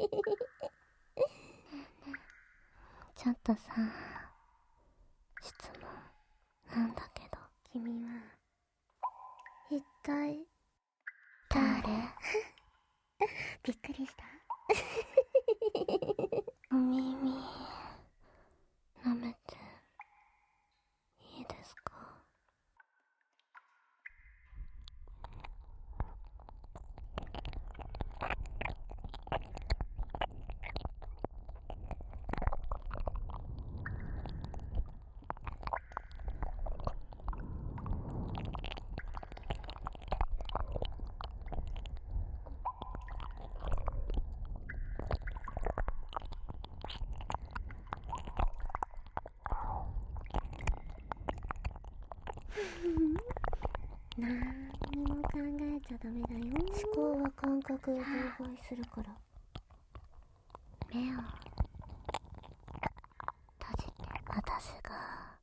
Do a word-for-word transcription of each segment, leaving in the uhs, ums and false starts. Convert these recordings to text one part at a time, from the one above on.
ちょっとさ、質問なんだけど、君は一体誰？びっくりした。お耳舐めていいですか？なーにも考えちゃダメだよ。思考は感覚を妨害するから。目を閉じて、私が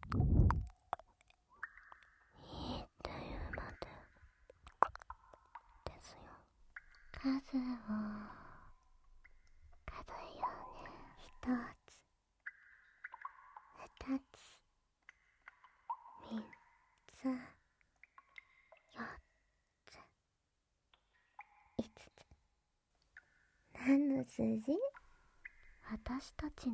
いいって言うまでですよ。数を数えようね。一つ、二つ、三つ、四つ、五つ。何の数字？私たちの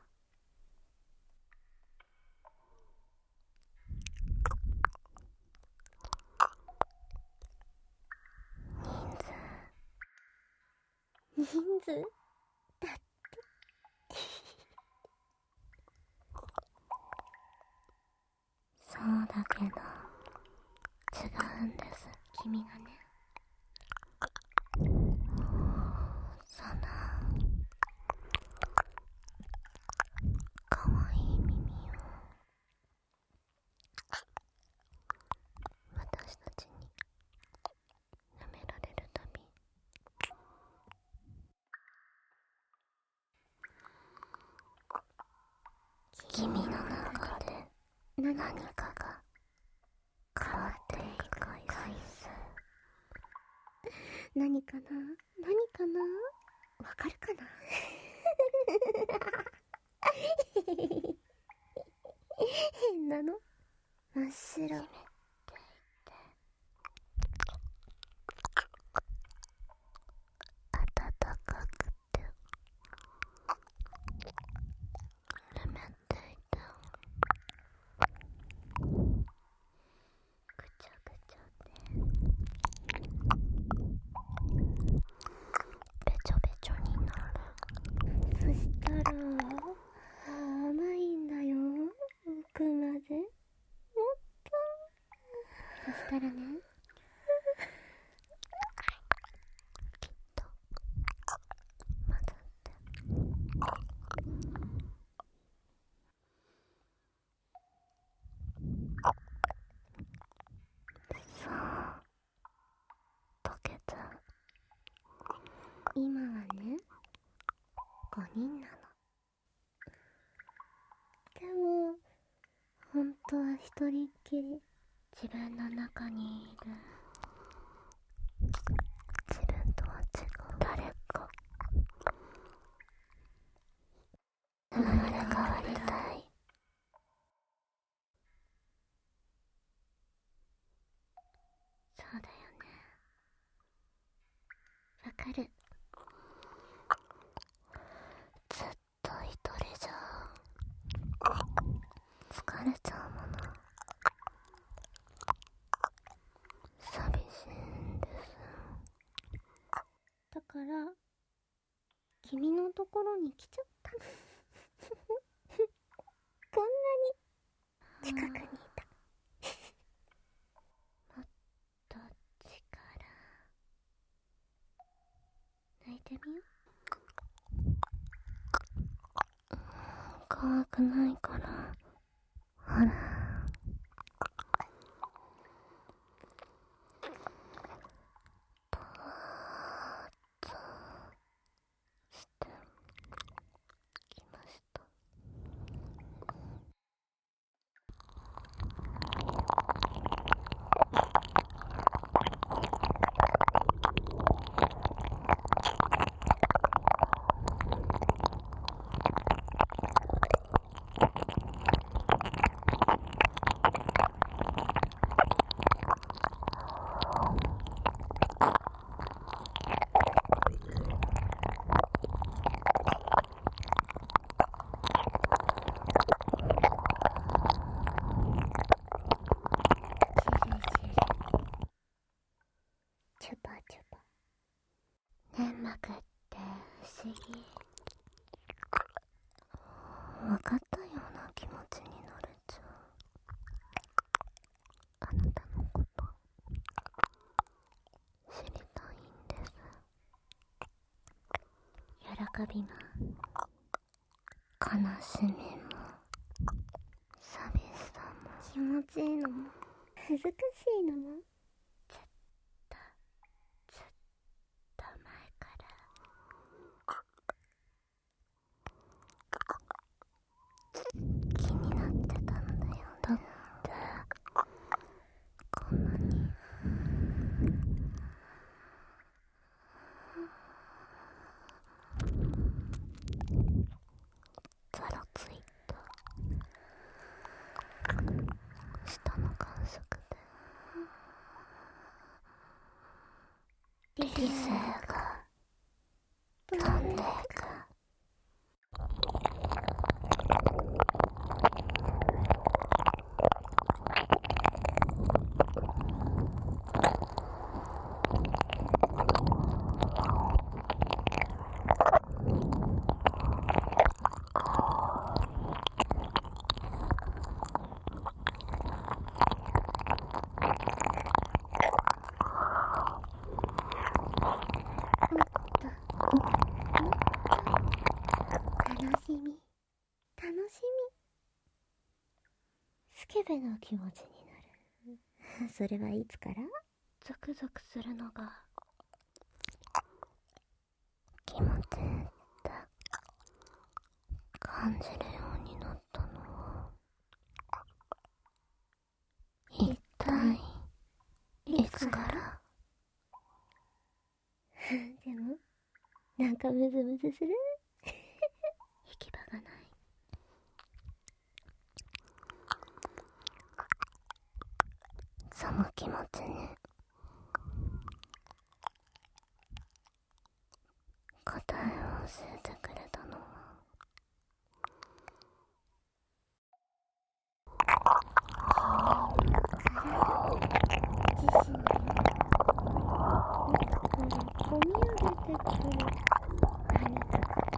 人数人数だってそうだけど違うんです。君がね、そのかわいい耳を私たちに舐められるたび、君の中で何かが変わっていく回数。何かな？何かな？わかるかな？変なの？真っ白。暖かくてぬめっていてぐちゃぐちゃでべちょべちょになる。そしたら甘いんだよ、奥まで。もっと。そしたらね、きっと混ざってそう溶けちゃう。今はね、ごにんなの。でも本当は一人っきり、自分の中にいる自分とは違う誰か。生まれ変わりたい。そうだよね、わかる。ずっと一人じゃ疲れちゃうもの。寂しいんです。だから君のところに来ちゃったの。こんなに近くにいた。もっと力抜いてみよう。怖くないから。ほら、ぼーっとしてきました。 びも悲しみも寂しさも気持ちいいのも恥ずかしいのもずっとずっと前から気になってたんだよね。だってこんなにざらついた舌の感触で理性が飛んでいく。楽しみ楽しみスケベな気持ちになるそれはいつから？ゾクゾクするのが気持ちいいって感じるようになったのは一体いつから？でもなんかムズムズする行き場がない。その気持ちに答えを教えてくれたのは自身でこみ上げてくる何か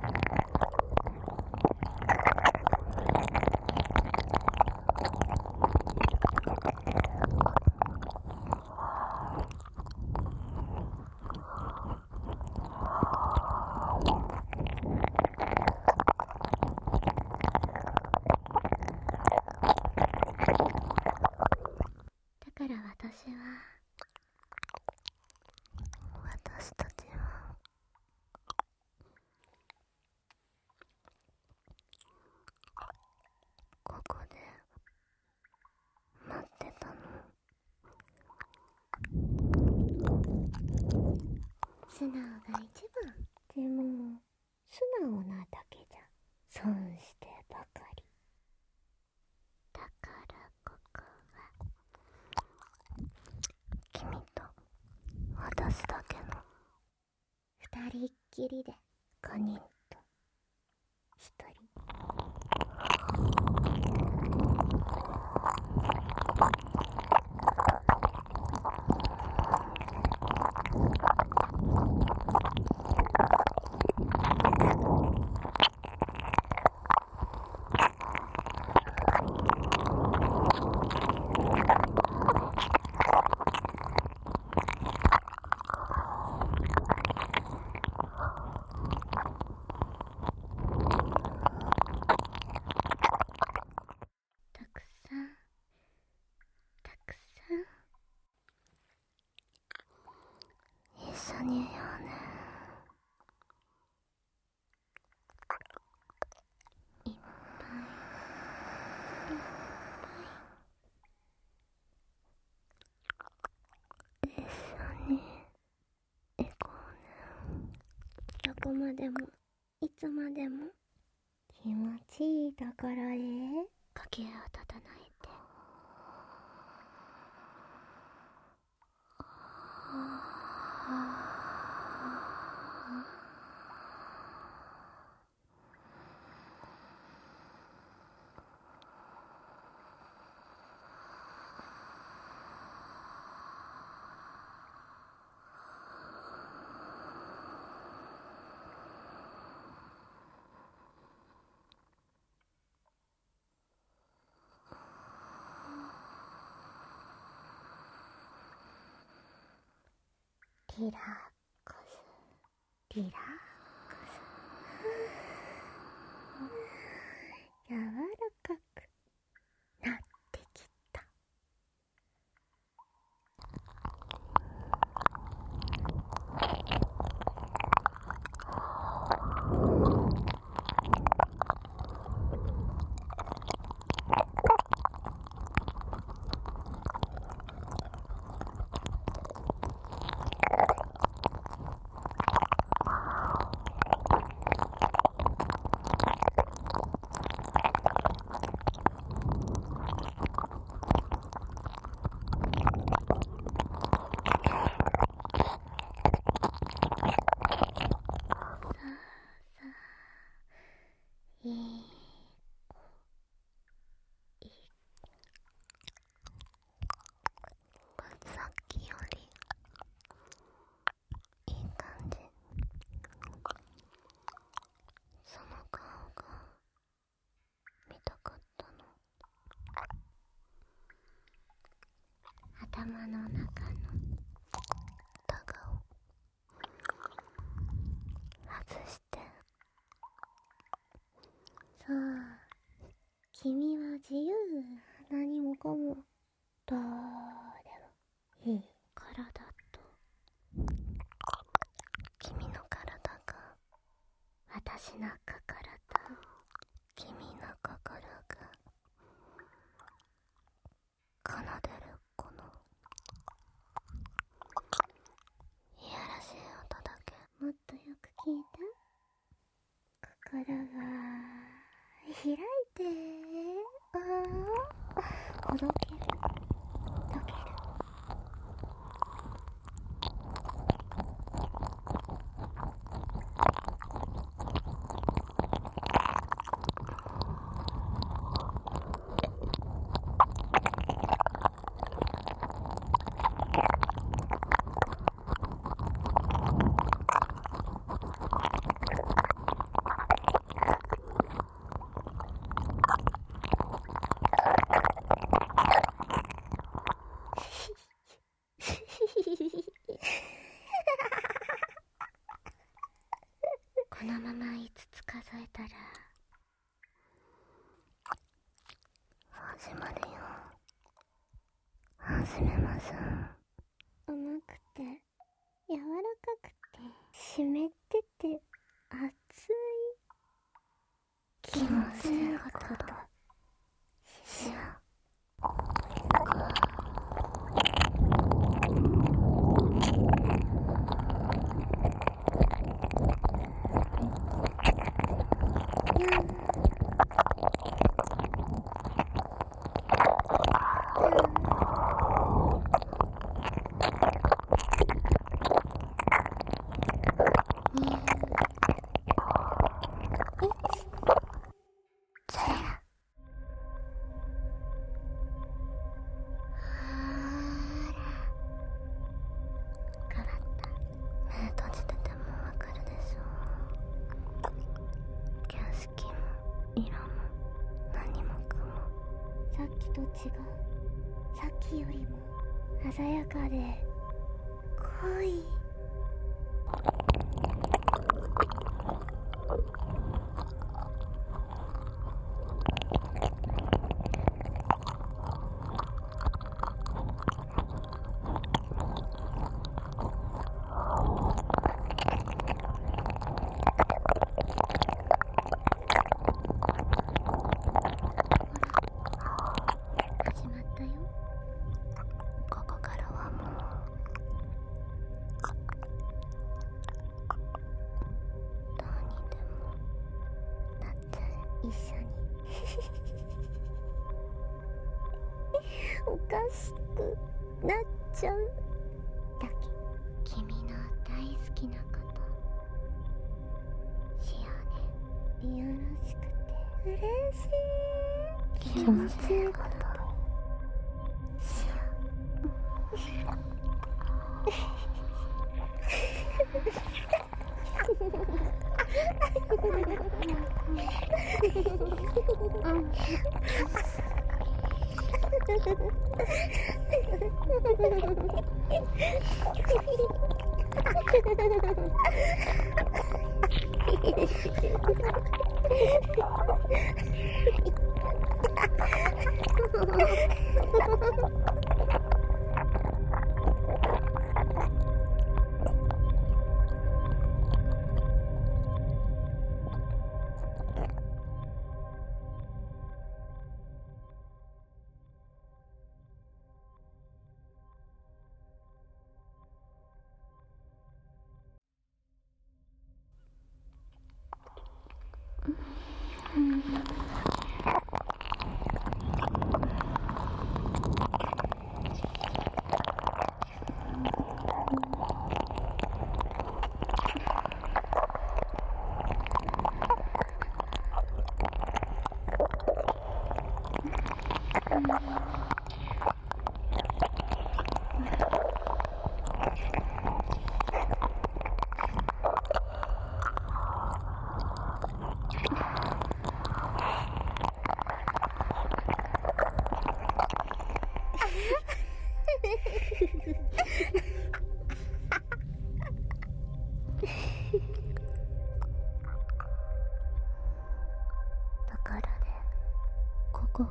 だから私は私たちはここで待ってたの。素直が一番。でも素直なだけじゃ損してばかり。だからここは君と私だけの二人っきりで五人と一人。たくさんたくさん一緒にいようね。いっぱいいっぱい一緒に行こうね。どこまでもいつまでも気持ちいいところへ呼吸を整えて。リラックスリラックス。 いい子、いい子。さっきよりいい感じ。その顔が見たかったの。頭の中のタガを外して。さあ、君は自由。何もかもどうでもいいからだと。君の体が私の心と、君の心が奏でるこのいやらしい音だけ。もっとよく聞いて。心が開いて。ああ、ほどける、溶ける。このままいつつ数えたら始まるよ。始めましょう。甘くて柔らかくて湿ってて熱い気もすることとしよう。さっきと違う。さっきよりも鮮やかで濃い。一緒におかしくなっちゃうだけ。君の大好きなことしようね。よろしくて嬉しい気持ちいいことしよう。 ところで、ここが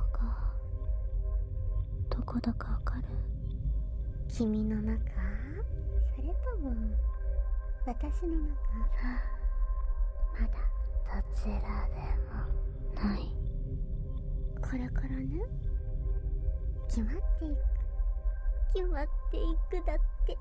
どこだかわかる？君の中？それとも私の中？さあ、まだどちらでもない。これからね、決まっていく決まっていくだって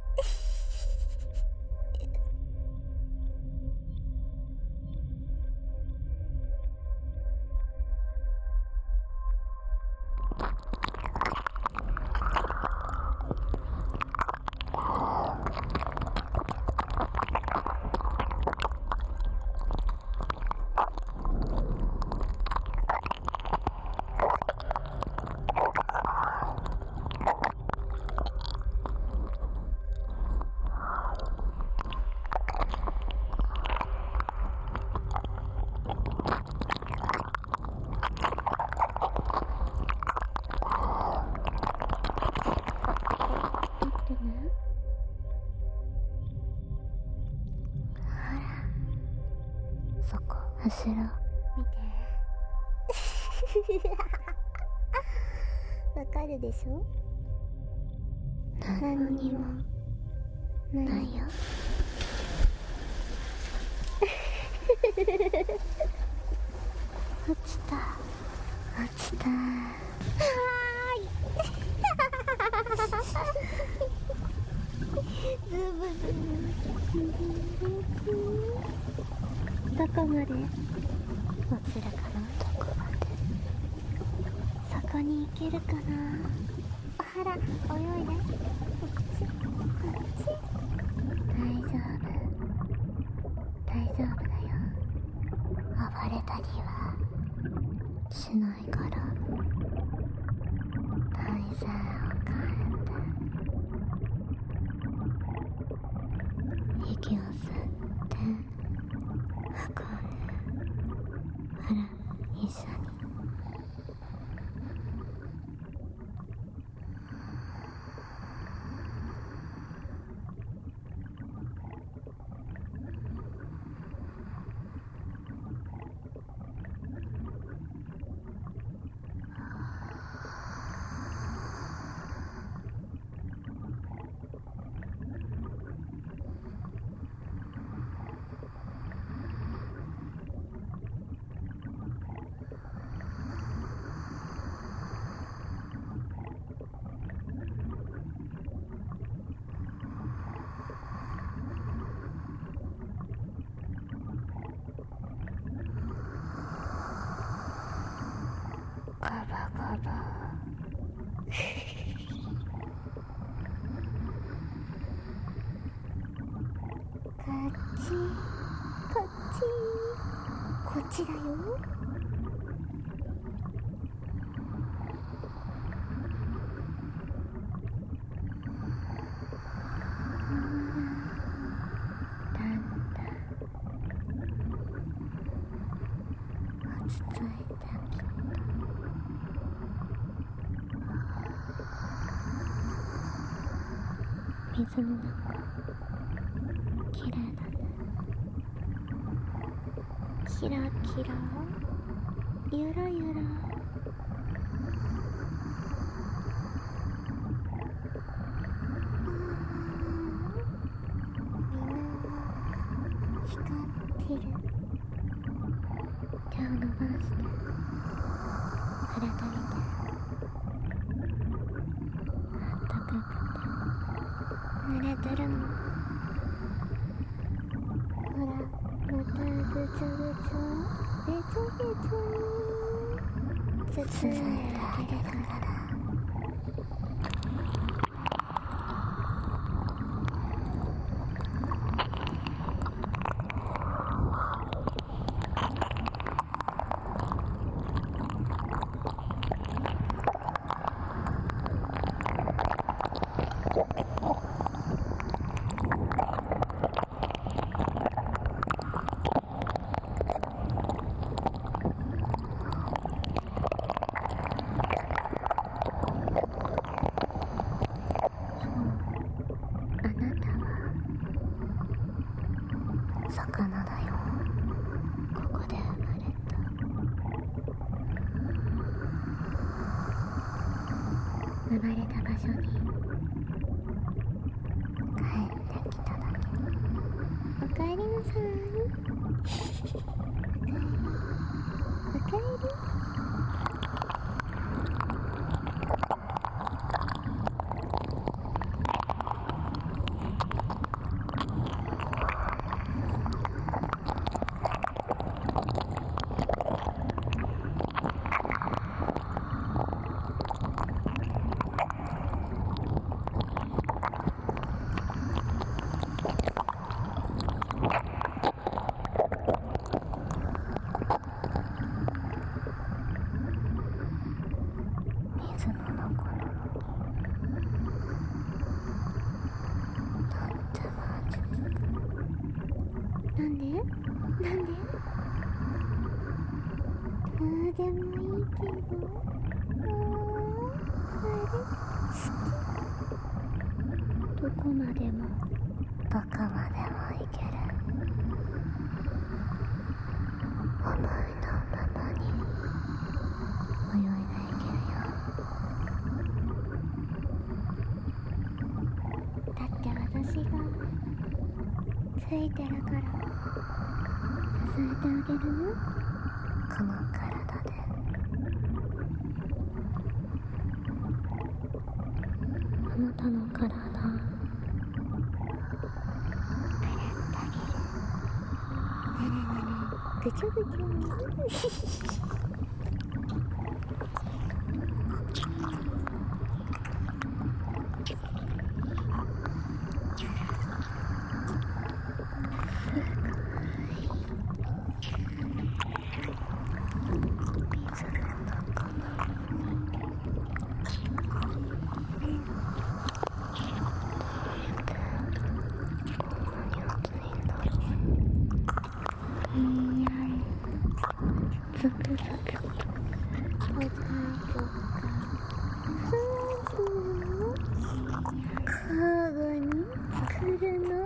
そこ、後ろ見てわかるでしょ？何にもないよ落ちた落ちた。はーいズブズブどこまで落ちるかな？どこまで？そこに行けるかな？ほら、泳いで。こっち、こっち。大丈夫。大丈夫だよ。暴れたりはしないから。体勢を変えて。息を吸って。吐こうね。ほら、一緒に。ガバガバこっちこっちこっちだよ。だんだん落ち着いてきた。水の中、きれいだね。キラキラ、ゆらゆら。光ってる。手を伸ばして触れてみて。あったかくて濡れてるの。ほら、またぐちょぐちょ、べちょべちょ、包んであげるから。 流れた場所に帰ってきただけ。おかえりなさい。おかえり。水の中なのにとっても暑い。なんでなんでどうでもいいけど、あー、あれ好き。どこまでもどこまでも行ける。思いのままに泳いでいけるよ。だって私がついてるから支えてあげるよ。この体で。あなたの体ぐるっとあげる。ねねねねぐちょぐちょゾクゾクとポカポカふわふわ交互に来るの。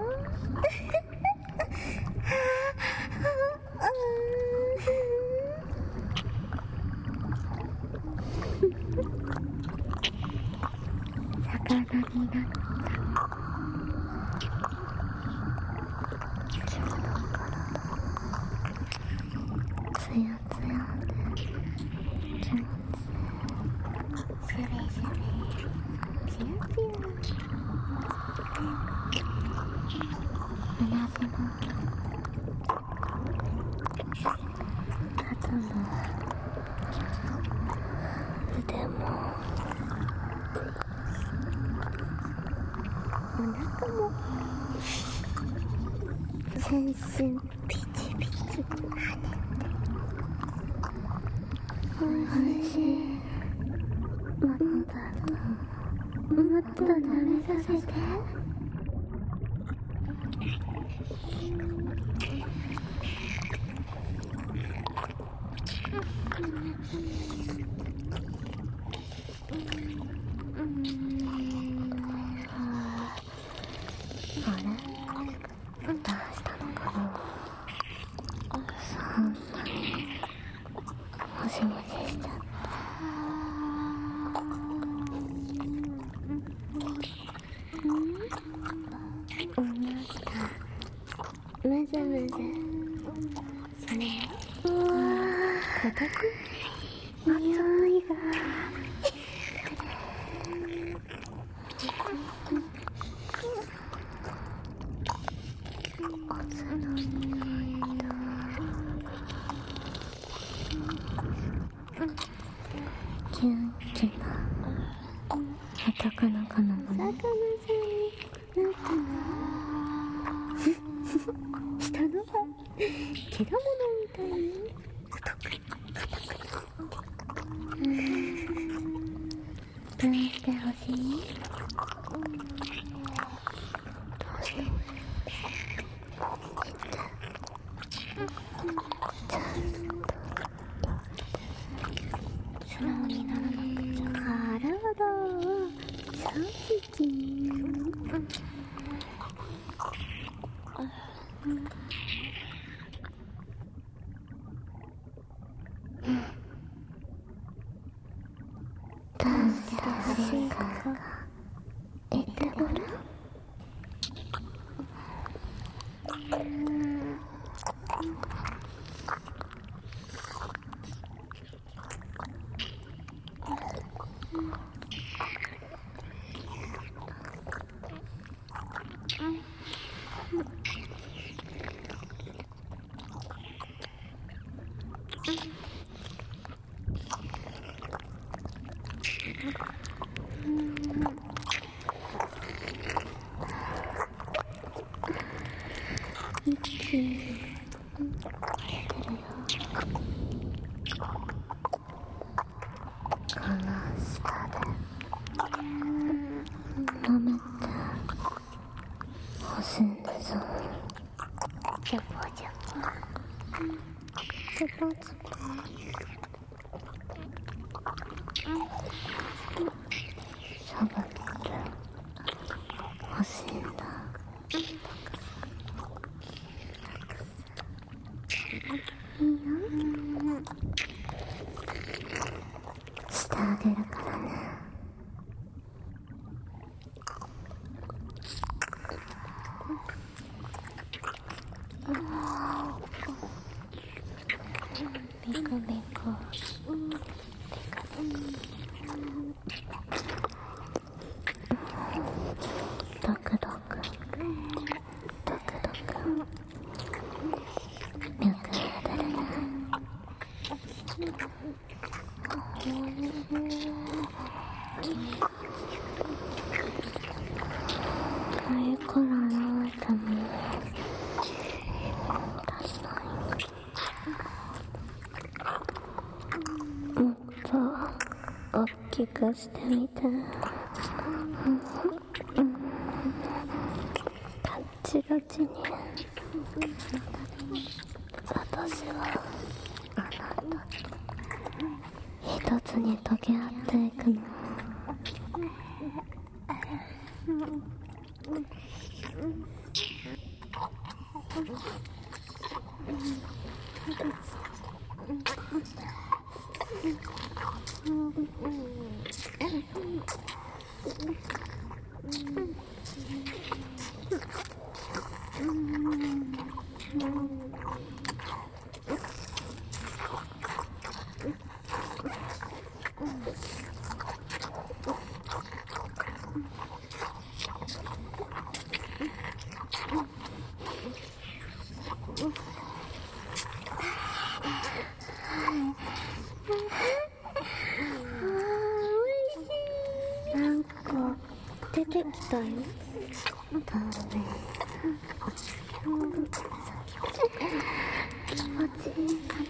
魚になった君の体つやつやで気持ちいい。すべすべつやつや。うなじも肩も腕もお腹も全身ピチピチ跳ねておいしい。もっともっと舐めさせて。あれどうしたのかな。そんなにもしもししちゃった。おなかむずむずそれ届く匂いがおつの匂いとキュンキュンな男の子のもの。魚さんになったの。下の歯けだものみたいに太く硬くどうしてほしい？どうしてほしい？ちゃんと素直にならなくちゃ。体を正直にどうしてほしいか舐めてほしいんでしょ。ジャポジャポジャポジャポしゃぶってほしいんだ。いいよ、してあげるからね。ビクビクビクドクドクドクドク脈が出るね。あれから慣れても足りない。もっと大きくしてみて。ガッチガチに。私はあなたと一つに溶け合っていくの。なんか出てきたよ。だね。気持ちいいかね。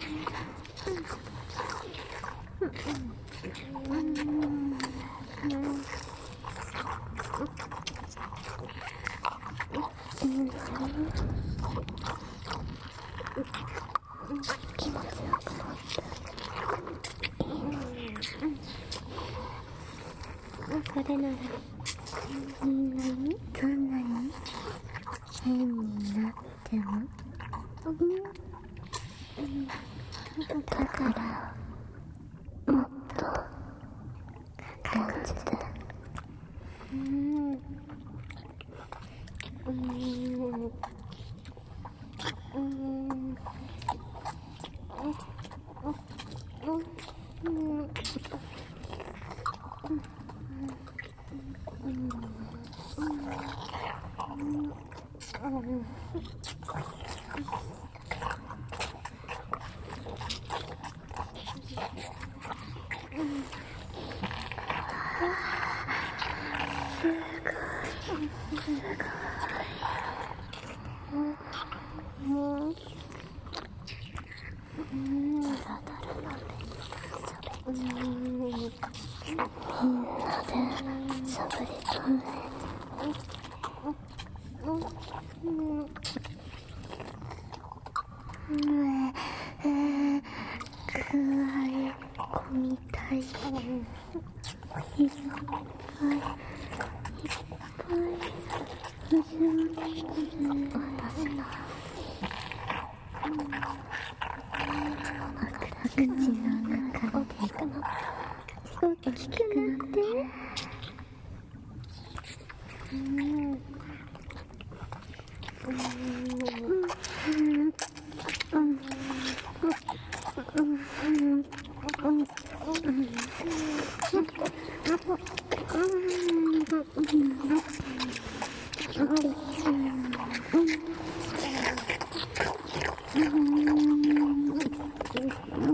気持ちよくなっていいね。それならみんなにどんなに変になっても、だからもっと感じて。うんうんみんなでしゃべりたい。くわえ込みたい。いっぱいいっぱい私の口の中で大きくなってうんうん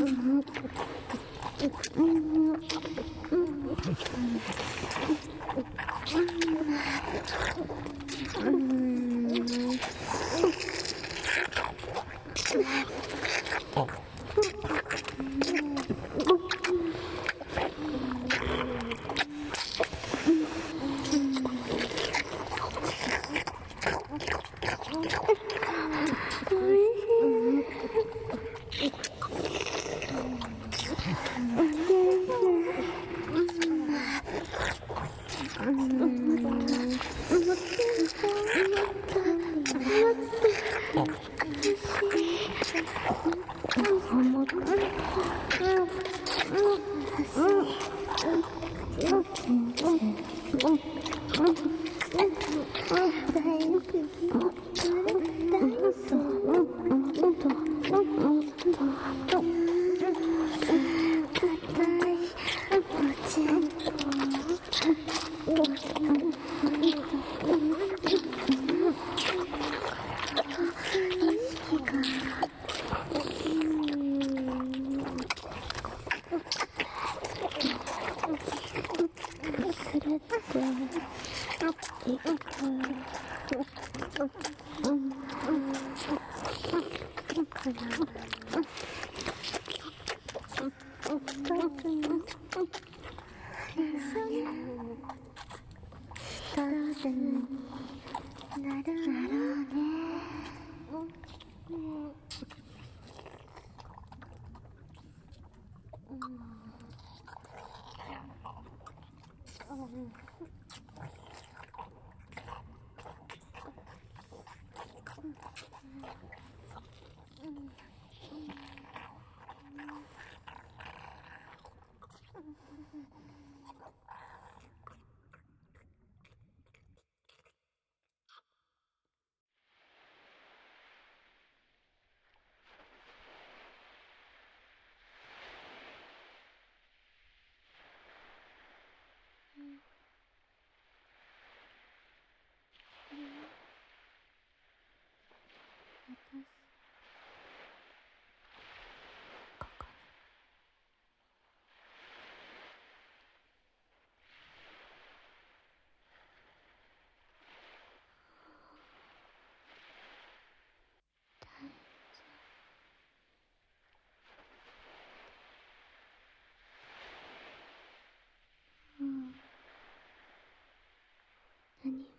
何も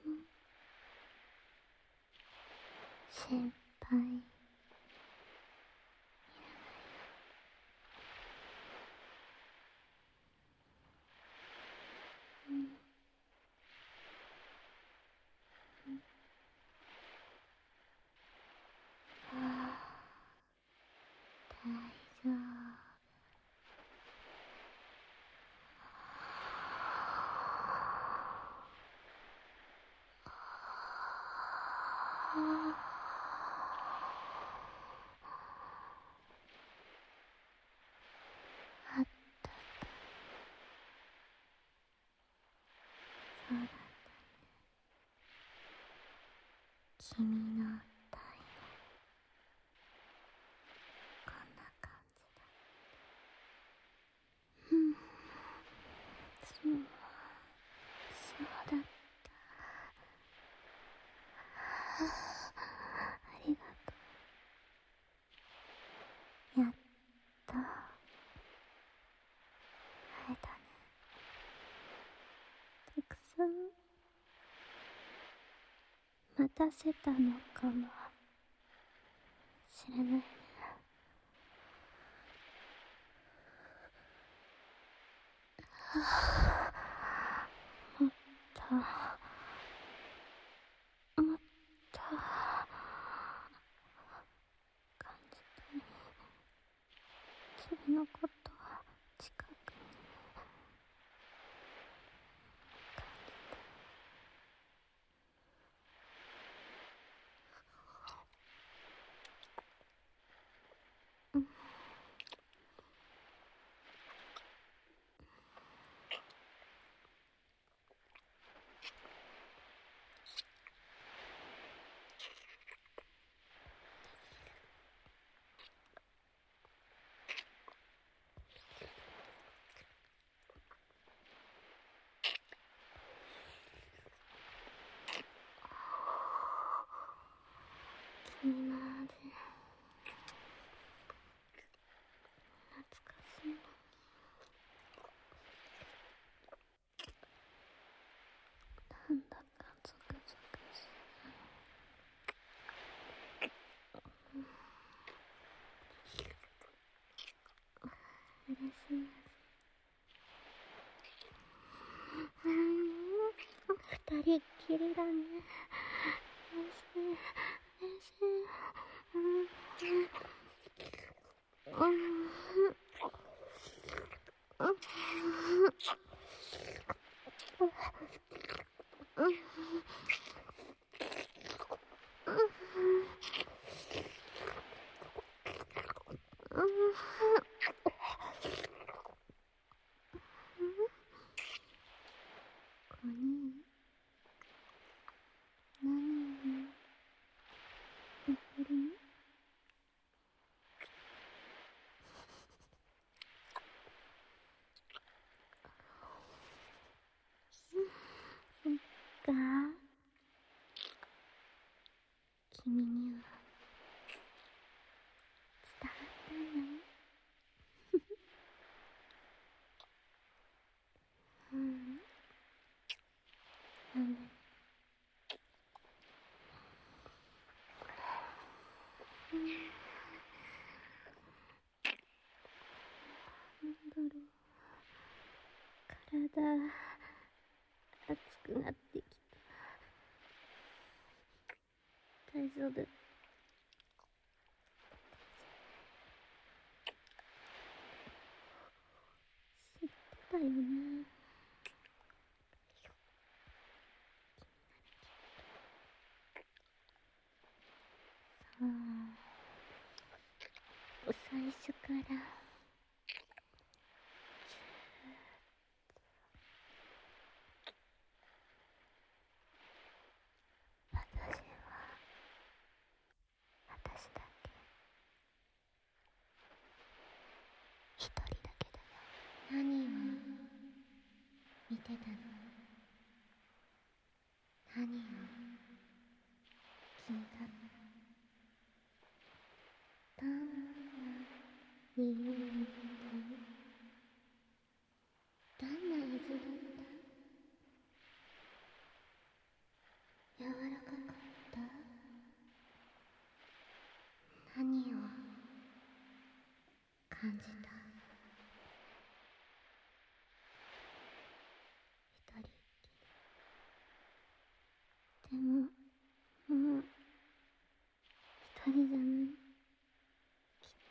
心配いらないよ。うん、うん、ああ、大丈夫。あったかい。そうだったね。君の体温、こんな感じだ。うん、そう、そうだった。ありがとう。やっと会えたね。たくさん待たせたのかもしれないね。もっともっと感じたい。君のこと近くに感じたい。うん、 嬉しい味。うーん、二人っきりだね。嬉しい、嬉しい。うん、うん、うん、うん、うん、うん。ここに何を言ってるの？そっか、君には伝わったんだね。うん、なんで、うん、なんだろう、体熱くなってきた。大丈夫？知ってたよね。そう、最初から私は私だけ、一人だけだよ。何を見てたの？何を聞いたの？どんな匂いだった？どんな味だった？柔らかかった？何を感じた？一人っきり。でも、もう一人じゃない。きっ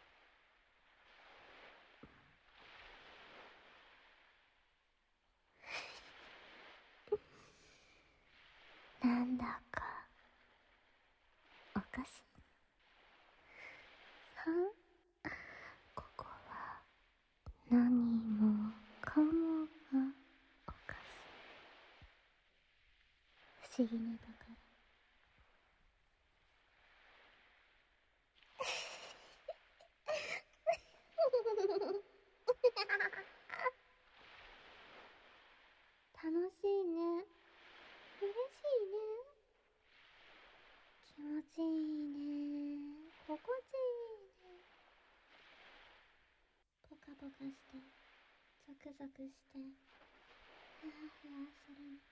と。なんだかおかしい。は？ここは何もかもがおかしい。不思議なところ。楽しいね。嬉しいね。気持ちいいね。心地いいね。ポカポカして、ゾクゾクして、ふわふわするの。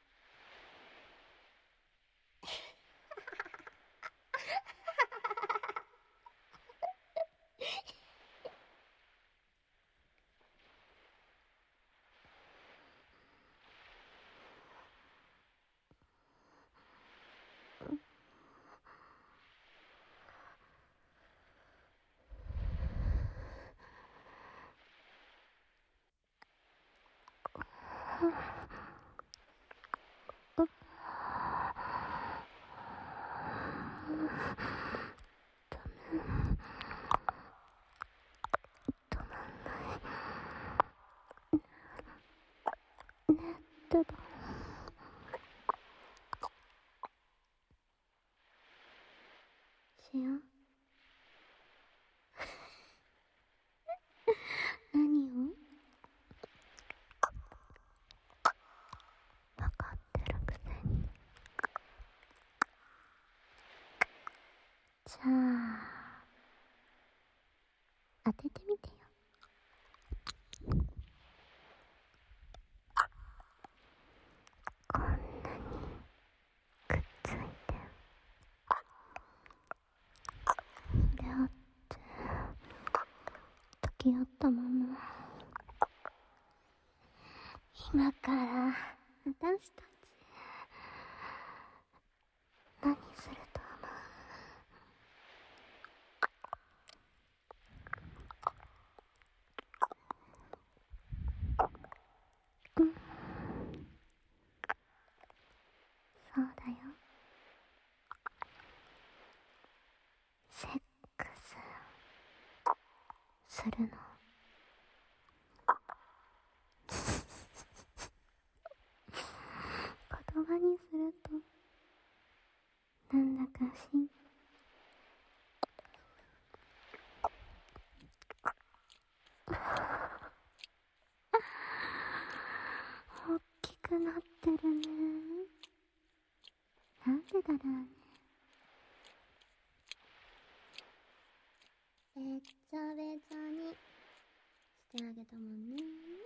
どうだ。しよう。何を？わかってるくせに。じゃあ当ててみてよ。こんなにくっついて、触れ合って、抱き合ったまま今から私たち何すると思う？うん、そうだよ。セックスするの。言葉にするとなんだかしん大きくなってるね。なんでだろうね。べっちゃべちゃにしてあげたもんね。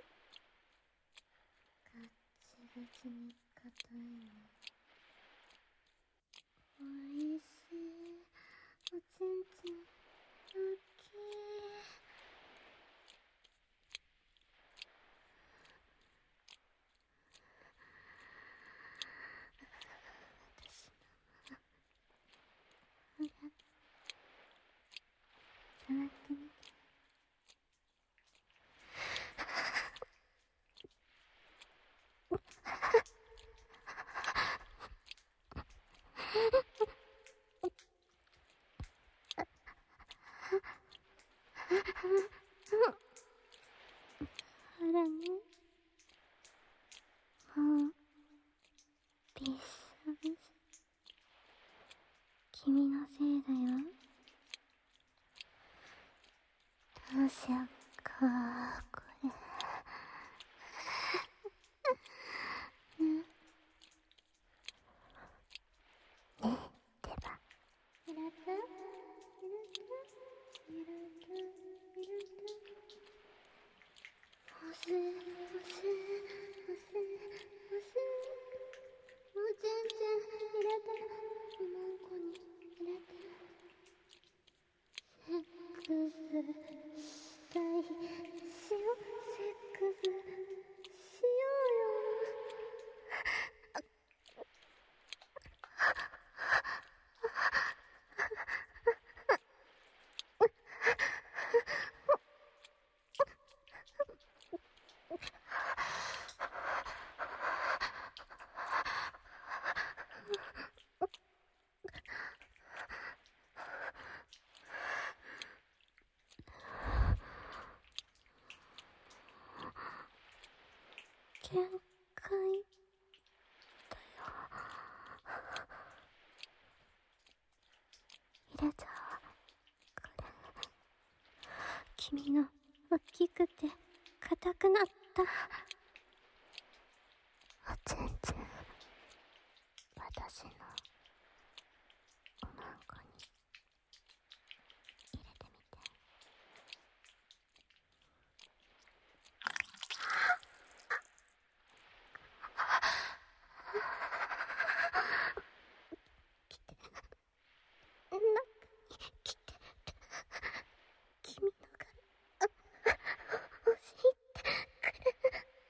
ガッチガチに硬いね。おいしい。おちんちん大きい。私のほら、触ってみて。ほらね。もうびっしょびしょ。君のせいだよ。どうしよっか、これ。ね。ね、ってば。いらたいらたいらたいらた。欲しい欲しい欲しい欲しい。おちんちん入れて、おまんこに入れて。セックスしたい。しよう、セックスしようよ。限界だよ。入れちゃおう。これ。君の大きくて硬くなったおちんちん、私のおまんこに入れてみて。来て。中に来て。君のが欲しいってくれ。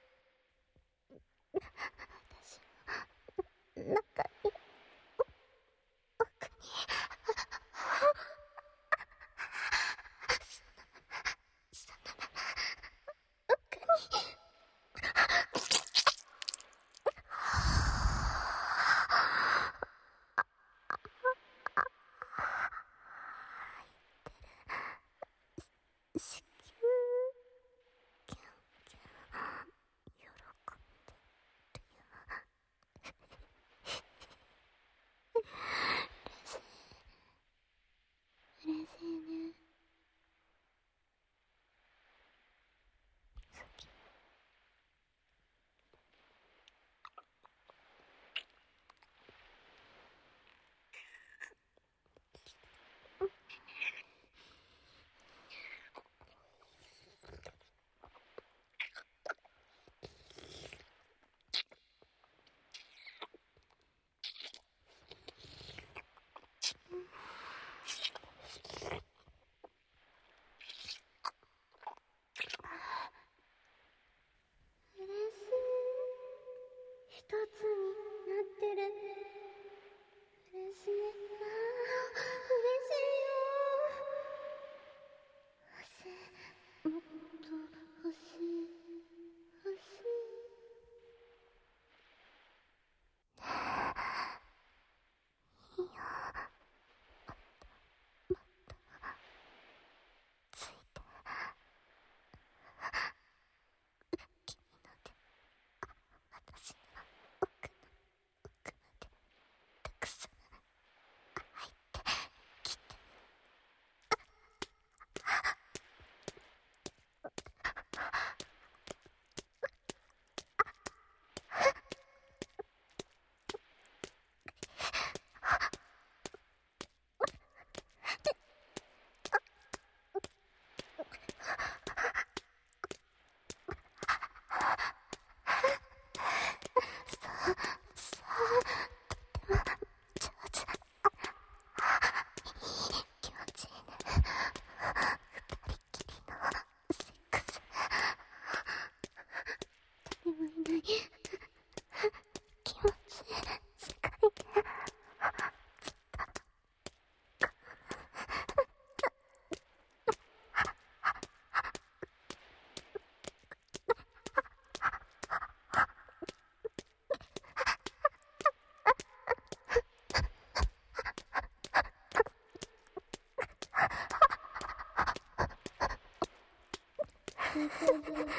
そうそうそう。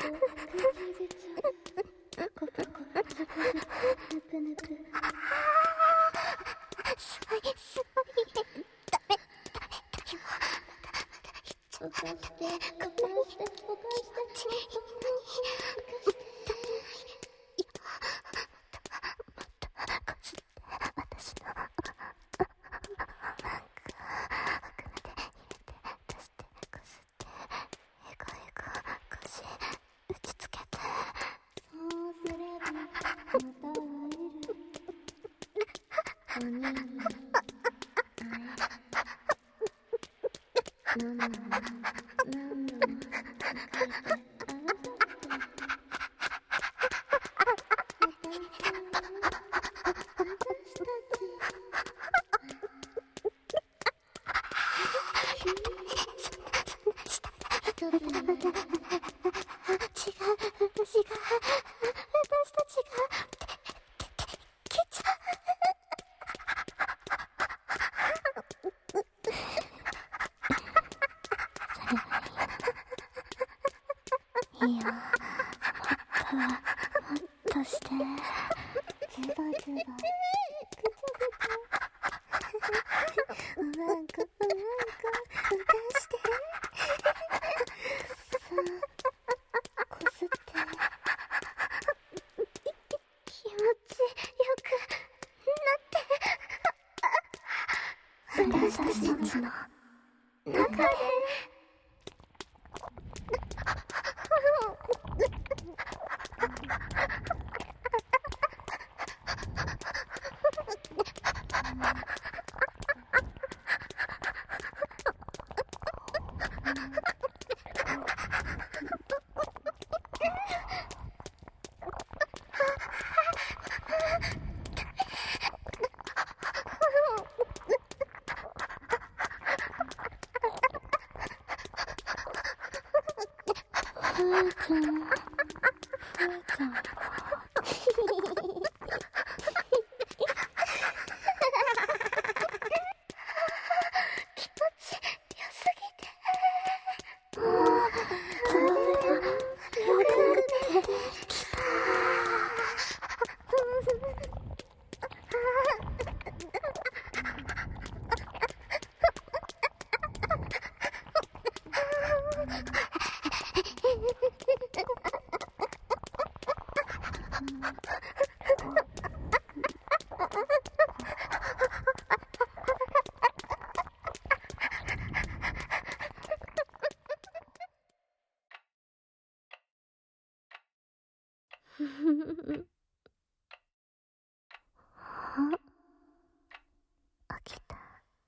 ここここずくずくぬくぬく。すごいすごい。ダメダメダメ。ぼかしてぼかしてぼかしてぼかして。何度も何度もかいて合わさって私たち一つになる。違う、私が私たちがけちゃう。いいよ、もっともっとして、ズバズバ、ぐちゃぐちゃ、おまんこおまんこ浮かして、そうこすって、気持ちよくなって、私たちの中でふーちゃん、ふーちゃん。気持ちよすぎて。ああ、それがよくなってきた。あ、飽きた。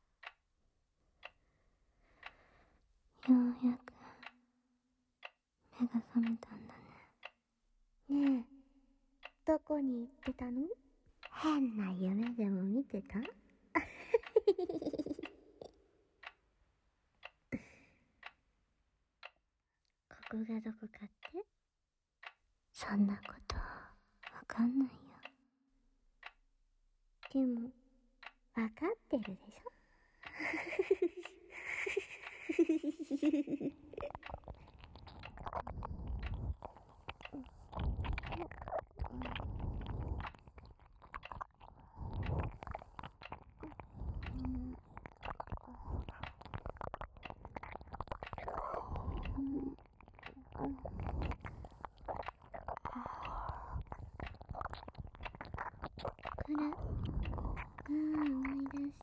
ようやく目が覚めたんだね。ねえ、どこに行ってたの？変な夢でも見てた？ここがどこかって？そんなことわかんないよ。でもわかってるでしょ？ほら、うん、思い出した。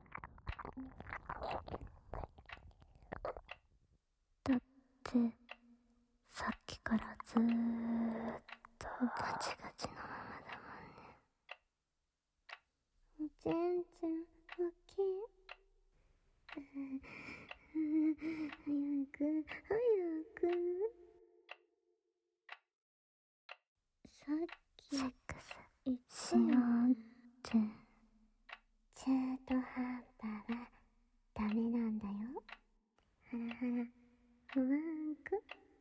だってさっきからずーっとガチガチのままだもんね。全然 OK。 早く早く。さっきセックスしようって。中途半端はダメなんだよ。ハラハラ不安く。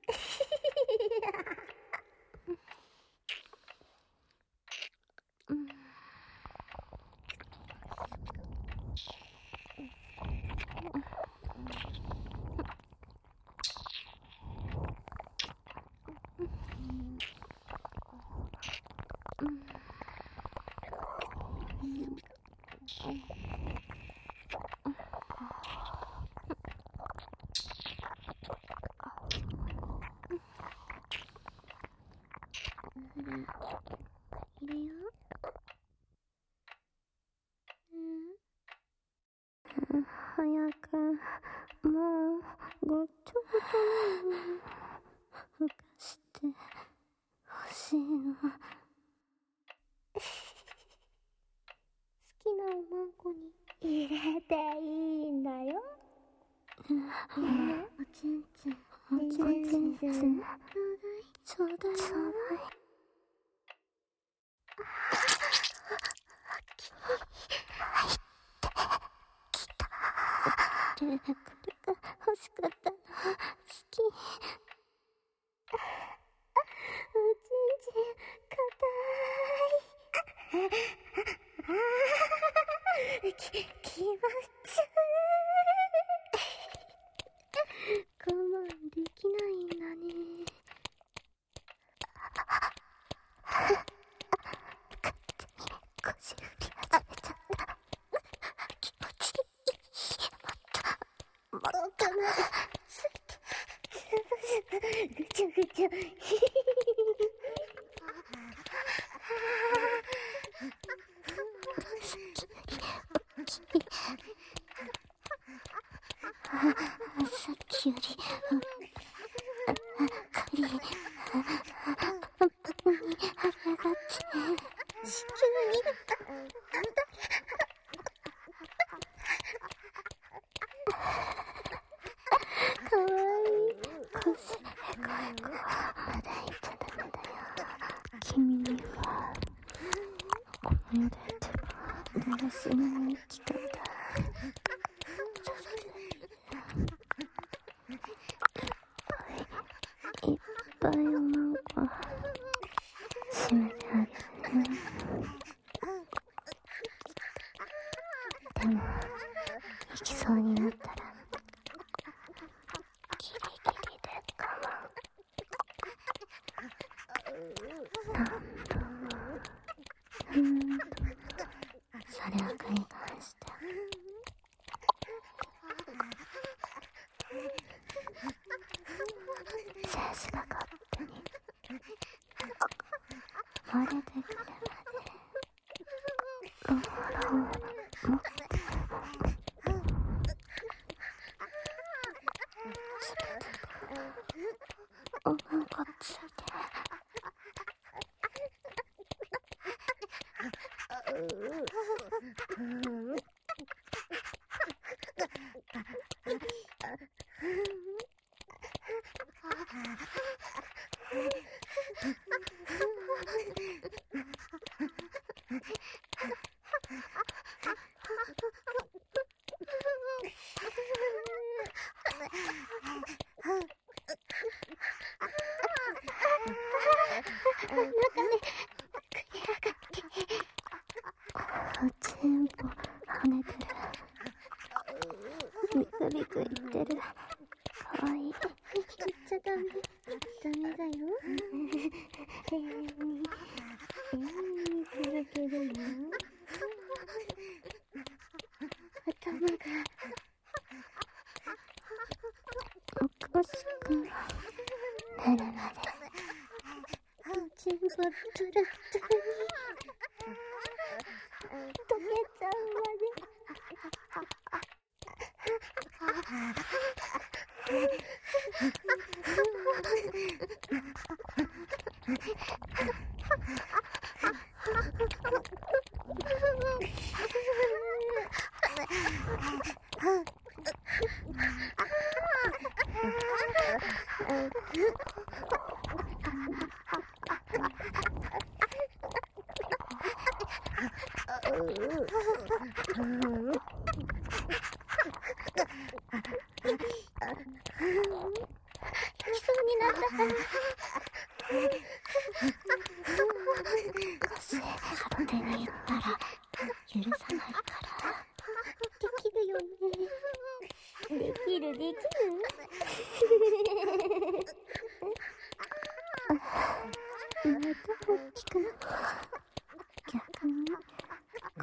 うん。 いるよ。うん、早くもうごっちゃごちゃなのふかしてほしいの。好きなおまんこに入れていいんだよ。うん、おちんちんおちんちんちょうだいちょうだいちょうだい。これが欲しかったの。好き。おちんちんかたい。き、気持ち悪い。我慢できないんだね。腰振り始めちゃった。気持ちいい。もっともっとついてつぶつぶぐちゅぐちゅ。さっきよりかりに張り上がって地球にかわいい。腰へこへこ。まだ言っちゃダメだよ。君にはこの世で一番だらしない生き方させてあげる。いっぱいおまんこ閉めてあげるね。でも行きそうになったらギリギリで我慢。何度も何度もそれを繰り返して精子が勝手に漏れてくるまでローロー持ってつぶつぶおまんこついておちんぽ跳ねてる。ビクビク言ってる。かわいい。言っちゃダメ。ダメだよ。永遠に永遠に続けるよ。頭がおかしくなるまでおちんぽトゥルトゥルに溶けちゃうまで。泣きそうになったから。腰勝手に言ったら許さないから。できるよね。できるできる。また大きくなった。逆に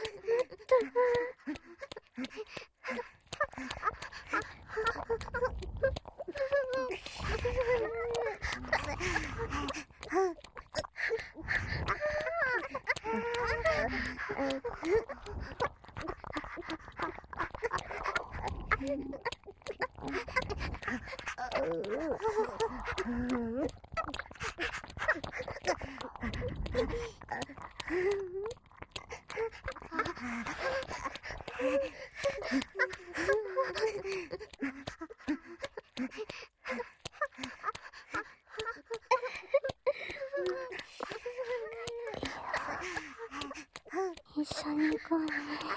一緒に行こうね。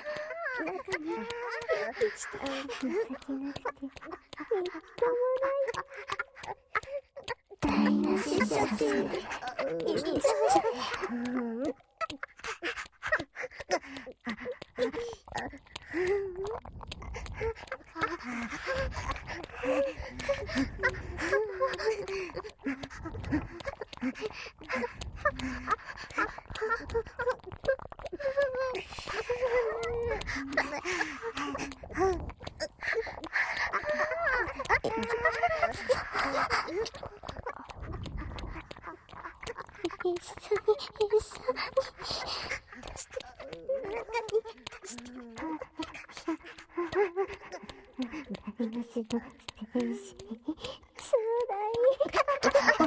先なくてみっともない台無しだし。一緒に一緒に台無しのステージ壮大。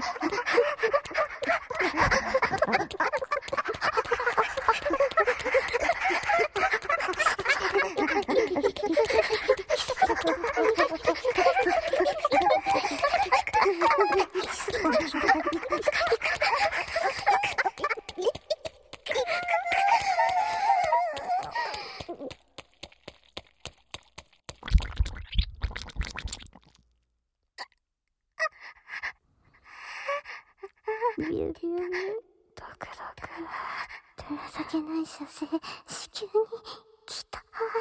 ビュービュードクドク情けない射精子宮に来た。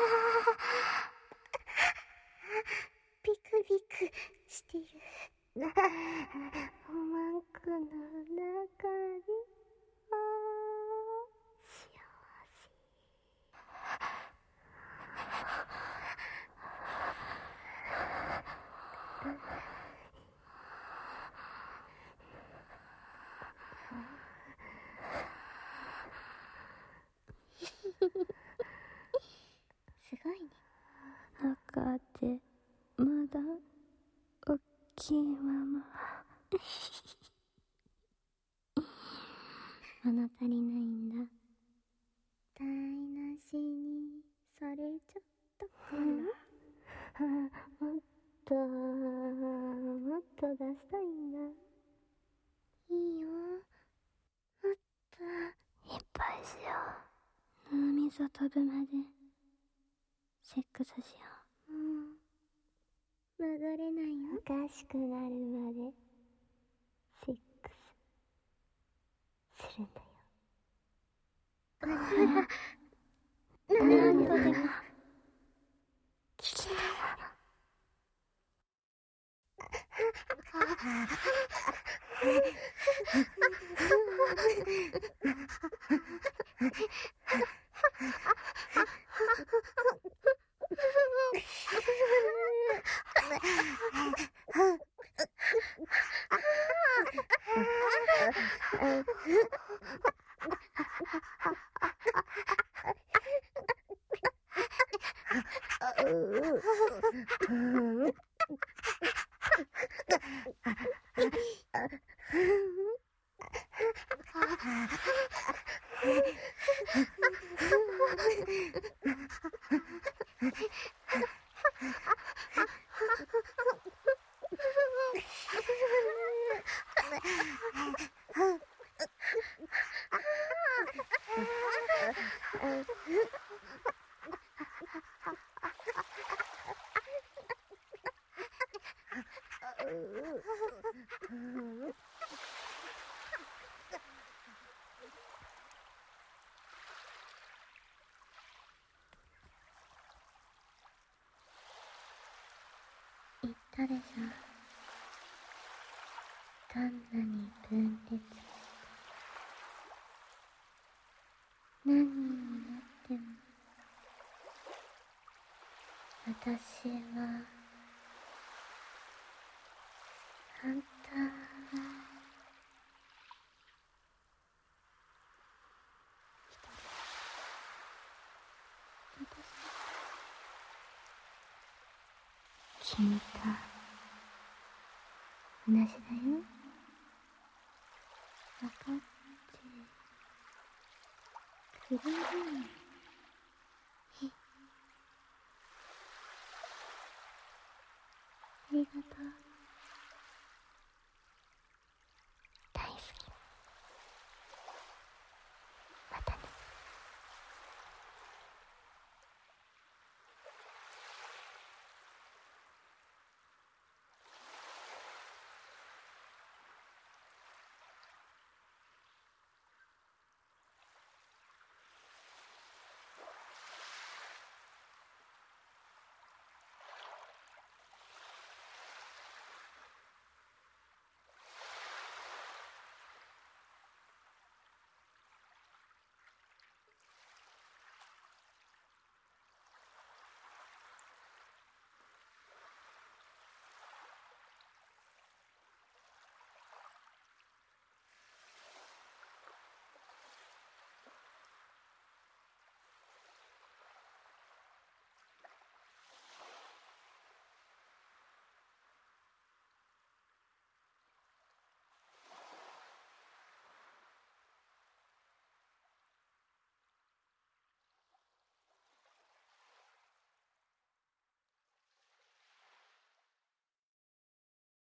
ビクビクしてる。おまんこの中には幸せ。すごいね。赤ってまだおっきいまま。物足りないんだ。台無しにされちゃったから。もっともっと出したいんだ。いいよ、もっといっぱいしよう。脳みそ飛ぶまでセックスしよう。もう流れないよ。おかしくなるまでセックスするんだよ。あら、何度でも聞きたいわ。言ったでしょ。どんなに分裂何人になっても私は本当は君と同じだよ。分かってくれるの。